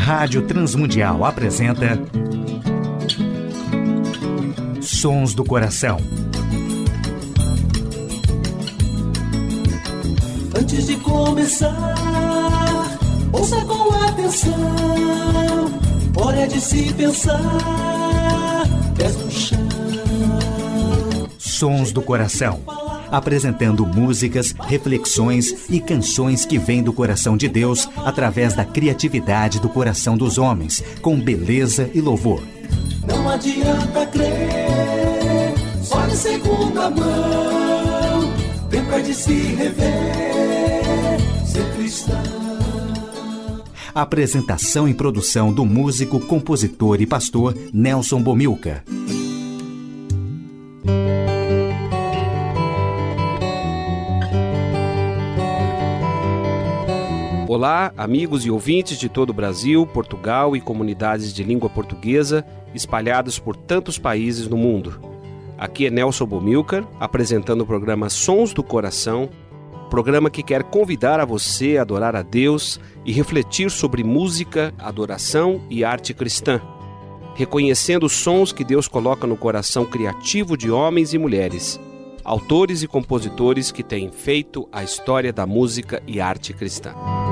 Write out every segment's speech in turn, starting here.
Rádio Transmundial apresenta Sons do Coração. Antes de começar, ouça com atenção. Hora de se pensar, pés no chão. Sons do Coração. Apresentando músicas, reflexões e canções que vêm do coração de Deus através da criatividade do coração dos homens, com beleza e louvor. Não adianta crer, só de segunda mão. Tempo é de se rever, ser cristão. Apresentação e produção do músico, compositor e pastor Nelson Bomilcar. Olá, amigos e ouvintes de todo o Brasil, Portugal e comunidades de língua portuguesa espalhados por tantos países no mundo. Aqui é Nelson Bomilcar, apresentando o programa Sons do Coração, programa que quer convidar a você a adorar a Deus e refletir sobre música, adoração e arte cristã, reconhecendo os sons que Deus coloca no coração criativo de homens e mulheres, autores e compositores que têm feito a história da música e arte cristã.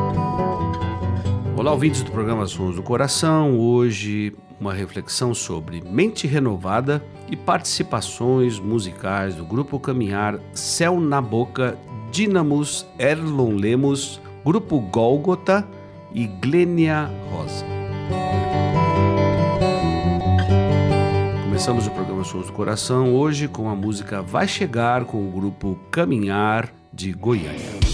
Olá, ouvintes do programa Sons do Coração. Hoje uma reflexão sobre mente renovada e participações musicais do Grupo Caminhar, Céu na Boca, Dínamos, Erlon Lemos, Grupo Gólgota e Glênia Rosa. Começamos o programa Sons do Coração hoje com a música Vai Chegar com o Grupo Caminhar de Goiânia.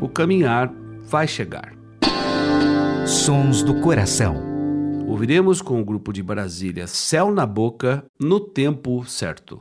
Grupo Caminhar vai chegar. Sons do Coração. Ouviremos com o grupo de Brasília Céu na Boca, no tempo certo.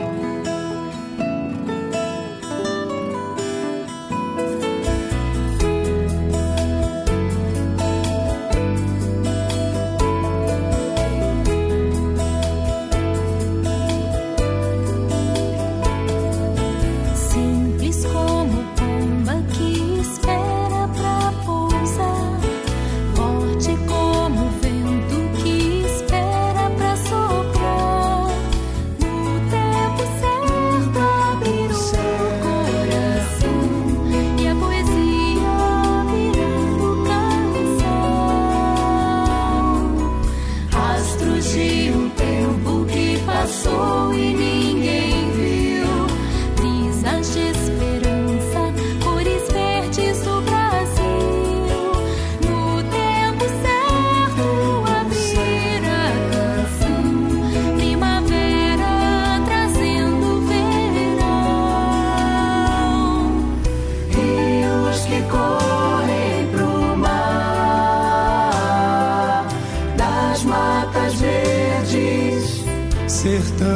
Sertão,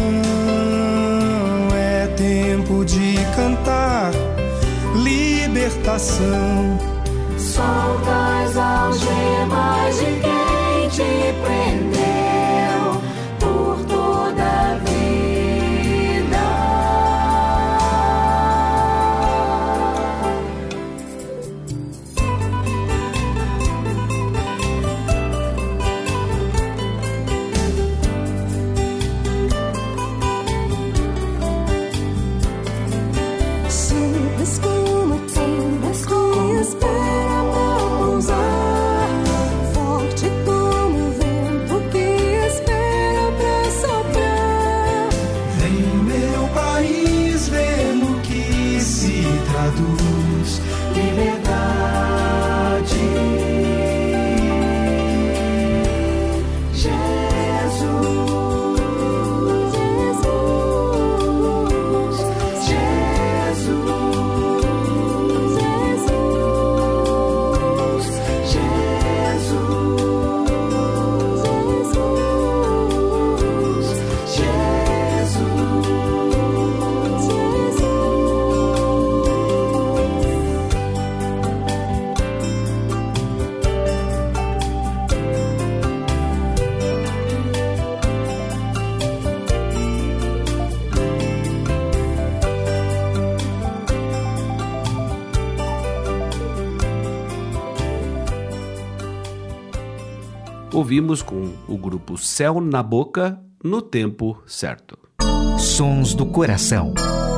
é tempo de cantar libertação. Solta as algemas de quem te prendeu por toda a vida. Ouvimos com o grupo Céu na Boca, no tempo certo. Sons do Coração.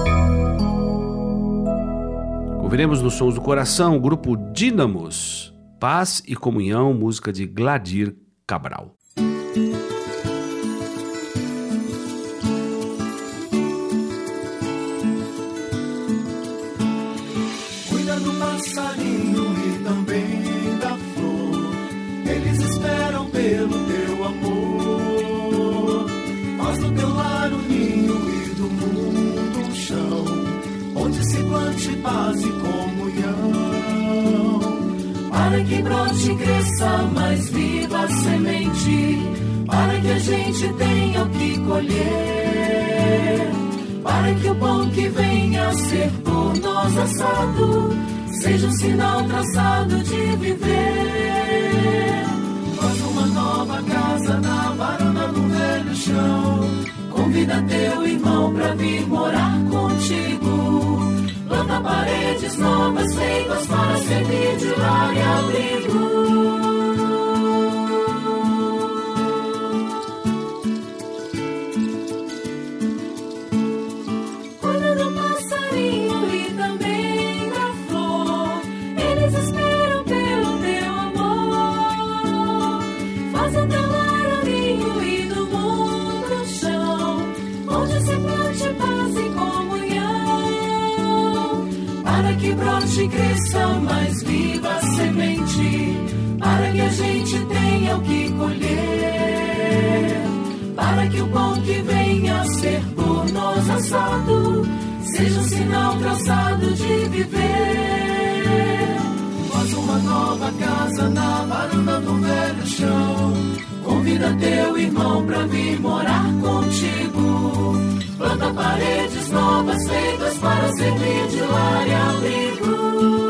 Ouviremos nos Sons do Coração o grupo Dínamos, Paz e Comunhão, música de Gladir Cabral. Cuida do passarinho e também da flor, eles esperam pelo teu amor. Faz do teu lar um ninho e do mundo um chão, onde se plante paz e comunhão, para que brote e cresça mais viva a semente, para que a gente tenha o que colher, para que o pão que venha a ser por nós assado seja um sinal traçado de viver. Faz uma nova casa na varanda do velho chão, convida teu irmão pra vir morar contigo. Planta paredes novas feitas para servir de lar e abrigo. Cuida do passarinho e também da flor, eles esperam pelo teu amor. Faz o teu lar um ninho e do mundo um chão, onde se plante paz e comunhão, para que brote e cresça mais viva a semente, para que a gente tenha o que colher, para que o pão que venha a ser por nós assado seja um sinal traçado de viver. tua casa na varanda do velho chão. Convida teu irmão pra vir morar contigo. Planta paredes novas feitas para servir de lar e abrigo.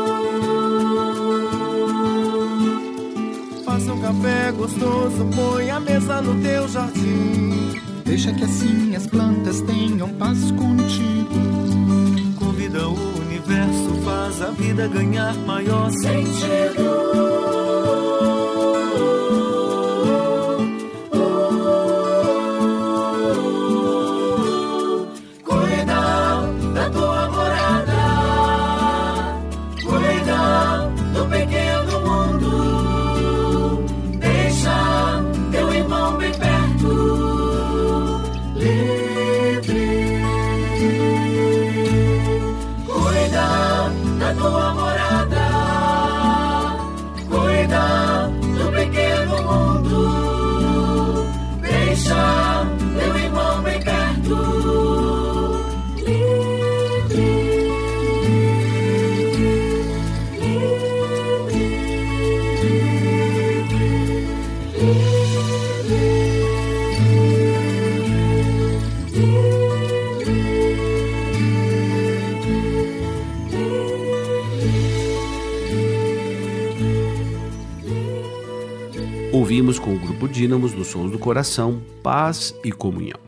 Faça um café gostoso, põe a mesa no teu jardim. Deixa que assim as plantas tenham paz contigo. Convida o universo, faz a vida ganhar maior sentido. Ouvimos com o Grupo Dínamos, nos Sons do Coração, Paz e Comunhão.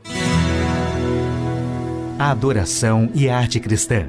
A adoração e a arte cristã.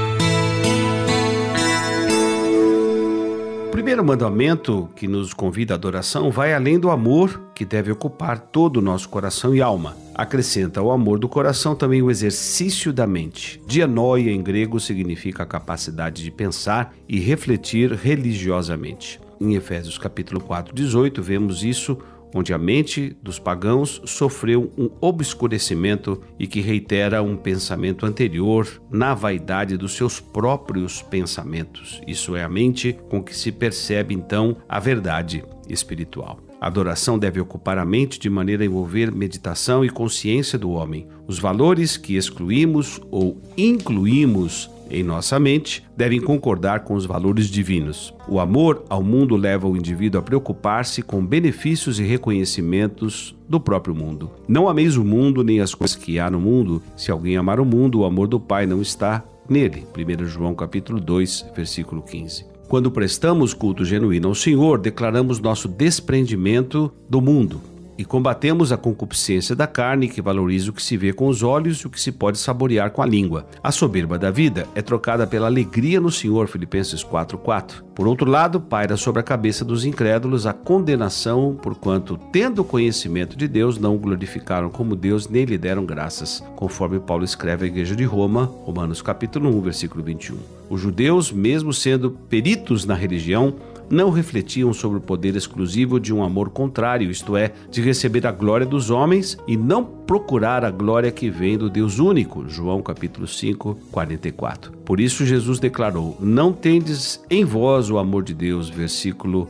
O primeiro mandamento que nos convida à adoração vai além do amor que deve ocupar todo o nosso coração e alma. Acrescenta ao amor do coração também o exercício da mente. Dianoia em grego significa a capacidade de pensar e refletir religiosamente. Em Efésios capítulo 4, 18, vemos isso, onde a mente dos pagãos sofreu um obscurecimento e que reitera um pensamento anterior na vaidade dos seus próprios pensamentos. Isso é a mente com que se percebe, então, a verdade espiritual. A adoração deve ocupar a mente de maneira a envolver meditação e consciência do homem. Os valores que excluímos ou incluímos em nossa mente devem concordar com os valores divinos. O amor ao mundo leva o indivíduo a preocupar-se com benefícios e reconhecimentos do próprio mundo. Não ameis o mundo nem as coisas que há no mundo. Se alguém amar o mundo, o amor do Pai não está nele. 1 João capítulo 2, versículo 15. Quando prestamos culto genuíno ao Senhor, declaramos nosso desprendimento do mundo e combatemos a concupiscência da carne, que valoriza o que se vê com os olhos e o que se pode saborear com a língua. A soberba da vida é trocada pela alegria no Senhor, Filipenses 4:4. Por outro lado, paira sobre a cabeça dos incrédulos a condenação, porquanto, tendo conhecimento de Deus, não o glorificaram como Deus, nem lhe deram graças, conforme Paulo escreve à igreja de Roma, Romanos capítulo 1, versículo 21. Os judeus, mesmo sendo peritos na religião, não refletiam sobre o poder exclusivo de um amor contrário, isto é, de receber a glória dos homens e não procurar a glória que vem do Deus único. João capítulo 5, 44. Por isso Jesus declarou: não tendes em vós o amor de Deus, versículo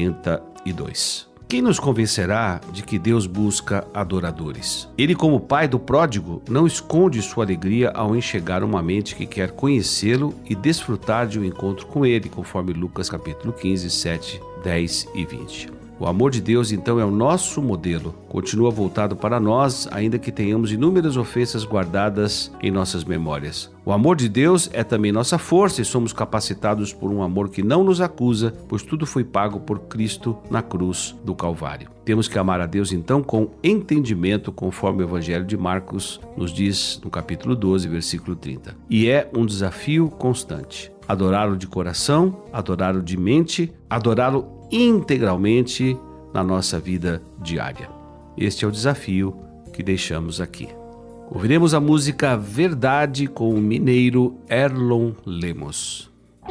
42. Quem nos convencerá de que Deus busca adoradores? Ele, como pai do pródigo, não esconde sua alegria ao enxergar uma mente que quer conhecê-lo e desfrutar de um encontro com ele, conforme Lucas capítulo 15, 7, 10 e 20. O amor de Deus, então, é o nosso modelo. Continua voltado para nós, ainda que tenhamos inúmeras ofensas guardadas em nossas memórias. O amor de Deus é também nossa força e somos capacitados por um amor que não nos acusa, pois tudo foi pago por Cristo na cruz do Calvário. Temos que amar a Deus, então, com entendimento, conforme o Evangelho de Marcos nos diz no capítulo 12, versículo 30. E é um desafio constante. Adorá-lo de coração, adorá-lo de mente, adorá-lo integralmente na nossa vida diária. Este é o desafio que deixamos aqui. Ouviremos a música Verdade com o mineiro Erlon Lemos.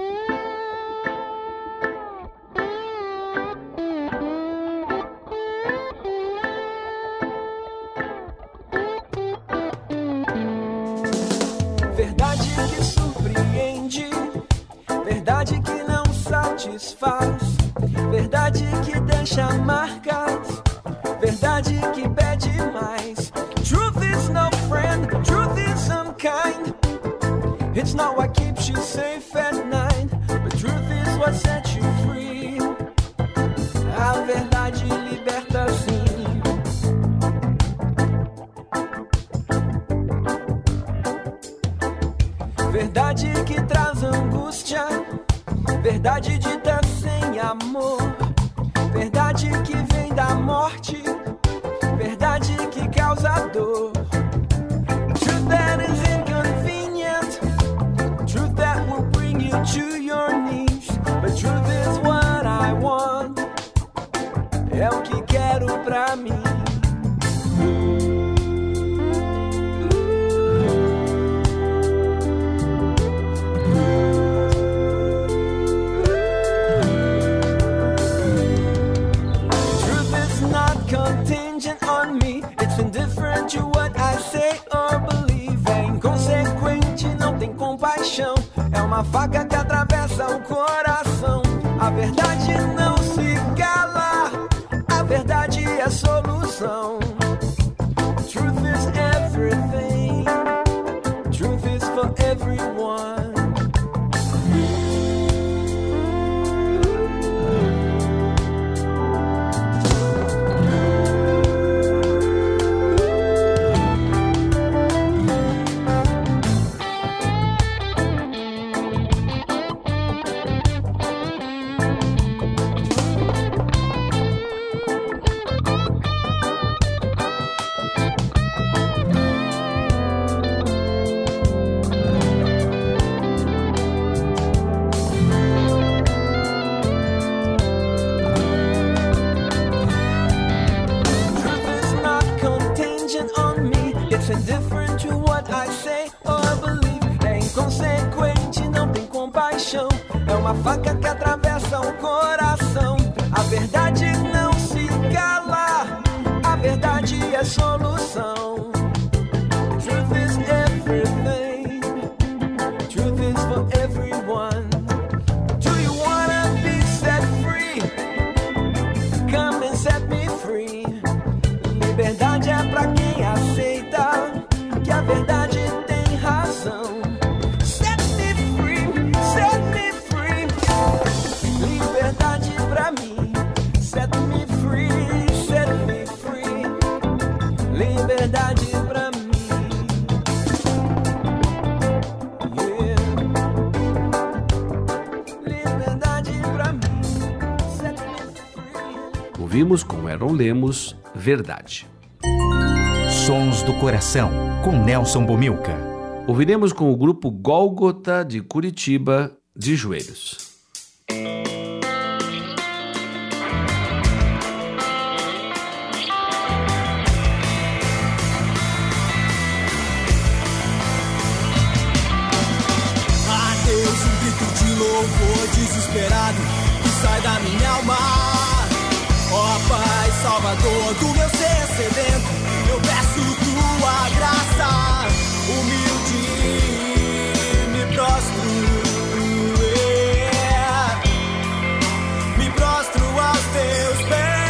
Verdade que surpreende, verdade que não satisfaz, verdade que deixa marcas, verdade que pede mais. Truth is no friend, truth is unkind. It's not what keeps you safe at night, but truth is what sets you free. amor, verdade que vem da morte, verdade que causa dor. Truth that is inconvenient, truth that will bring you to your knees. But truth is what I want, é o que quero pra mim. Contingent on me, it's indifferent to what I say or believe. É inconsequente, não tem compaixão, é uma faca que atravessa o coração. A verdade não se cala, a verdade é a solução. Truth is everything, truth is for everyone. Indifferent to what I say or believe. É inconsequente, não tem compaixão, é uma faca que atravessa o coração. A verdade não se cala, a verdade é a solução. Truth is everything, truth is for everyone. Do you wanna be set free? Come and set me free. Liberdade é pra quem aceita que a verdade tem razão. Set me free, set me free. Liberdade pra mim. Set me free, set me free. Liberdade pra mim. Yeah. Liberdade pra mim. Set me free. Ouvimos com Aaron Lemos, Verdade. Sons do Coração, com Nelson Bomilca. Ouviremos com o grupo Gólgota de Curitiba, De Joelhos. A Deus um grito de louvor desesperado que sai da minha alma. Ó Pai Salvador do meu ser sedento, eu peço tua graça, humilde me prostro, me prostro aos teus pés.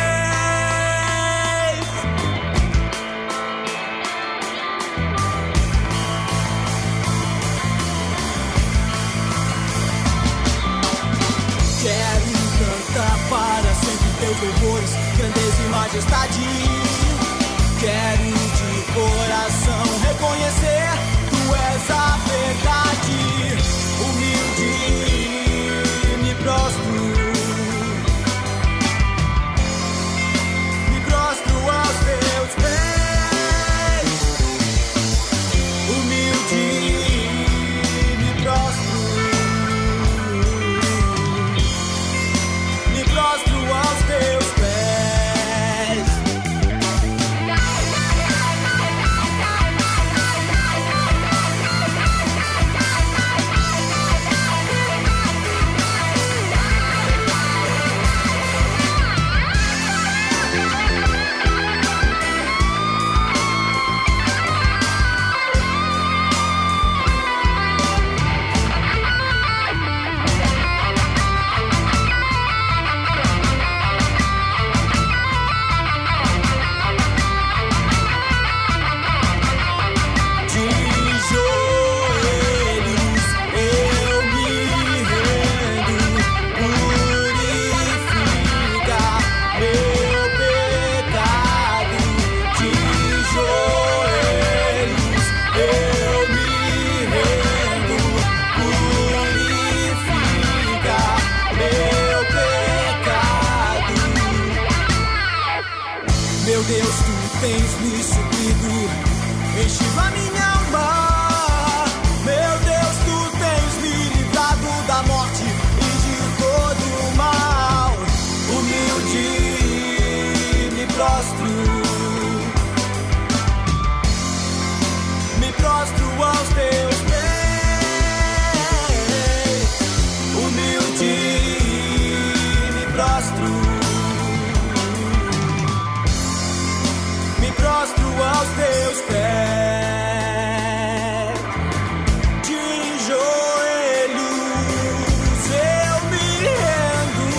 Quero cantar para sempre teus louvores, grandeza e majestade. Quero de coração reconhecer, tu és a verdade. Humilde me prostro aos teus pés. Humilde me prostro aos teus pés. Deus, tu tens me suprido, enchido a minha alma. Meu Deus, tu tens me livrado da morte e de todo o mal. Humilde me prostro aos teus pés. Humilde me prostro aos teus pés. De joelhos eu me rendo.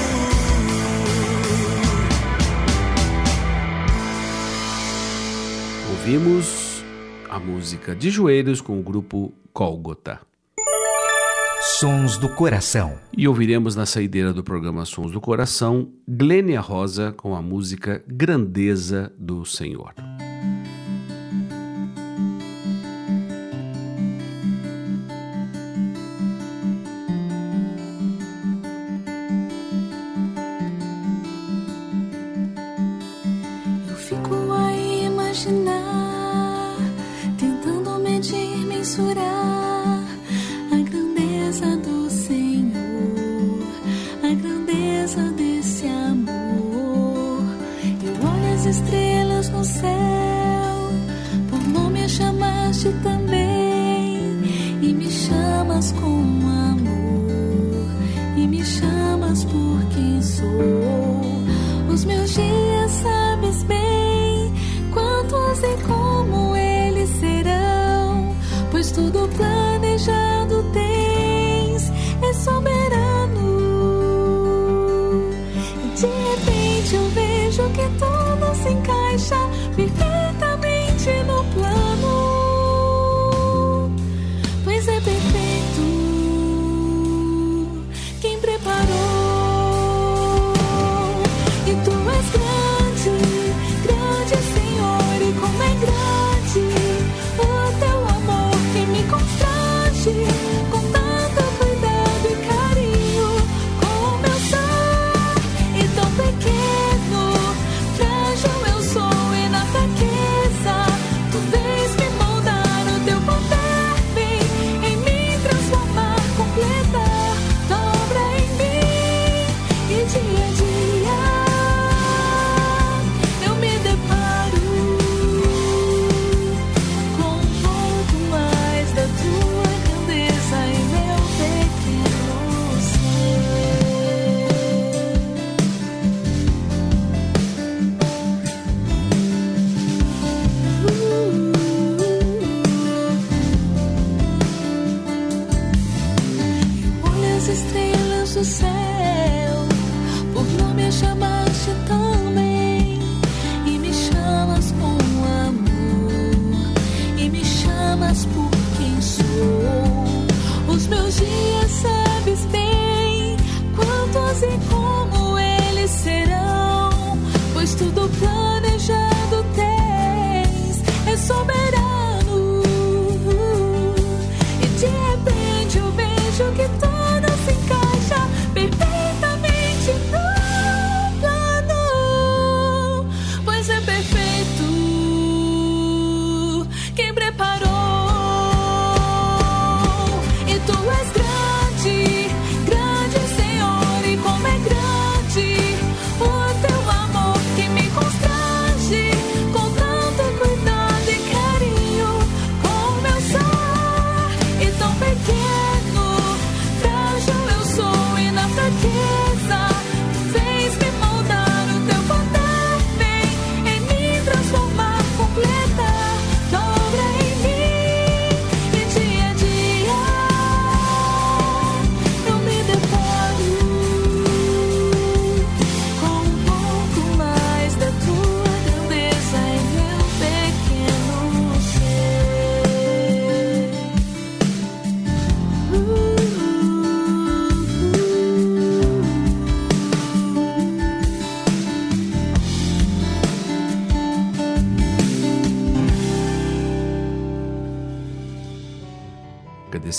Ouvimos a música De Joelhos com o grupo Gólgota. Sons do Coração. E ouviremos na saideira do programa Sons do Coração, Glênia Rosa com a música Grandeza do Senhor. Eu fico a imaginar, tentando medir, mensurar a grandeza do Senhor, a grandeza desse amor. Eu olho as estrelas no céu, por nome a chamaste também, e me chamas com amor, e me chamas por quem sou. Os meus dias sabes bem, quantos e como eles serão, pois tudo planejado tens, é soberano. E de repente eu vejo que tudo se encaixa perfeitamente no plano, pois é perfeito quem preparou.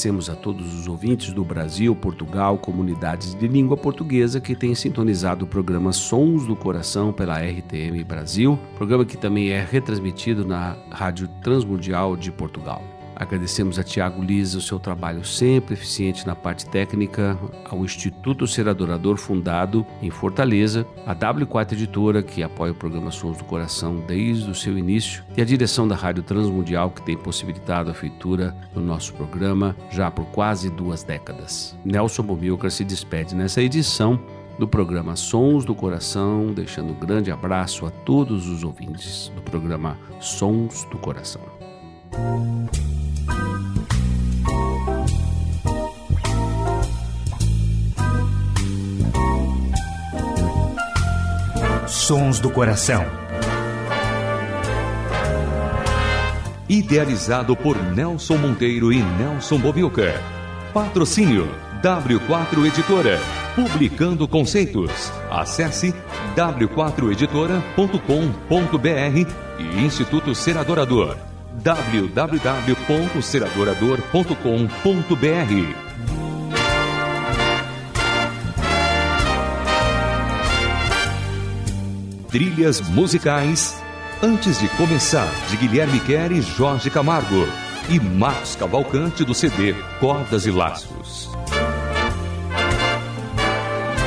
Agradecemos a todos os ouvintes do Brasil, Portugal, comunidades de língua portuguesa que têm sintonizado o programa Sons do Coração pela RTM Brasil, programa que também é retransmitido na Rádio Transmundial de Portugal. Agradecemos a Tiago Lisa o seu trabalho sempre eficiente na parte técnica, ao Instituto Ser Adorador, fundado em Fortaleza, a W4 Editora, que apoia o programa Sons do Coração desde o seu início, e a direção da Rádio Transmundial, que tem possibilitado a feitura do nosso programa já por quase 2 décadas. Nelson Bomilcar se despede nessa edição do programa Sons do Coração, deixando um grande abraço a todos os ouvintes do programa Sons do Coração. Sons do Coração. Idealizado por Nelson Monteiro e Nelson Bomilcar. Patrocínio W4 Editora. Publicando conceitos. Acesse w4editora.com.br e Instituto Ser Adorador. www.seradorador.com.br. Trilhas musicais Antes de Começar, de Guilherme Quer e Jorge Camargo, e Marcos Cavalcante do CD Cordas e Laços.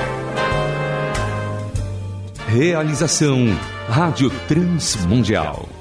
Realização Rádio Transmundial.